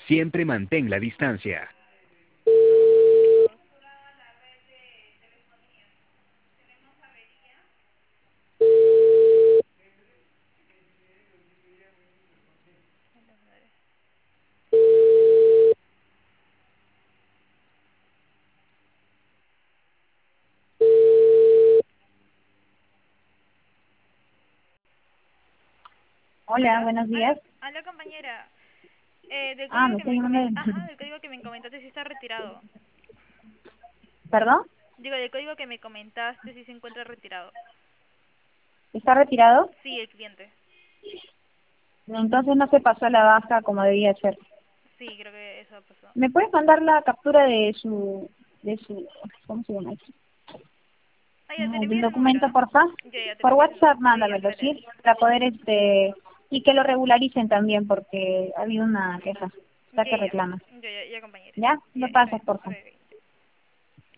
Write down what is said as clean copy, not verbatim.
Siempre mantén la distancia. Hola, Aló, buenos aló, días. aló compañera. Del Ah, código me que está me llamando. ajá, del código que me comentaste sí está retirado. ¿Perdón? Digo, del código que me comentaste sí se encuentra retirado. ¿Está retirado? Sí, el cliente. Entonces no se pasó la baja como debía ser. Sí, creo que eso pasó. ¿Me puedes mandar la captura de su, ¿cómo se llama esto? Ah, ya te le Del envío el número, documento, ¿no? porfa? Ya te le Por envío el número. WhatsApp, Sí, ya, mándamelo, dale, ¿sí? dale. Para poder, y que lo regularicen también, porque ha habido una queja. Está que Ya, reclama. ya, compañera. ¿Ya? Ya, Lo está pasas, bien. porfa. Ok, ok.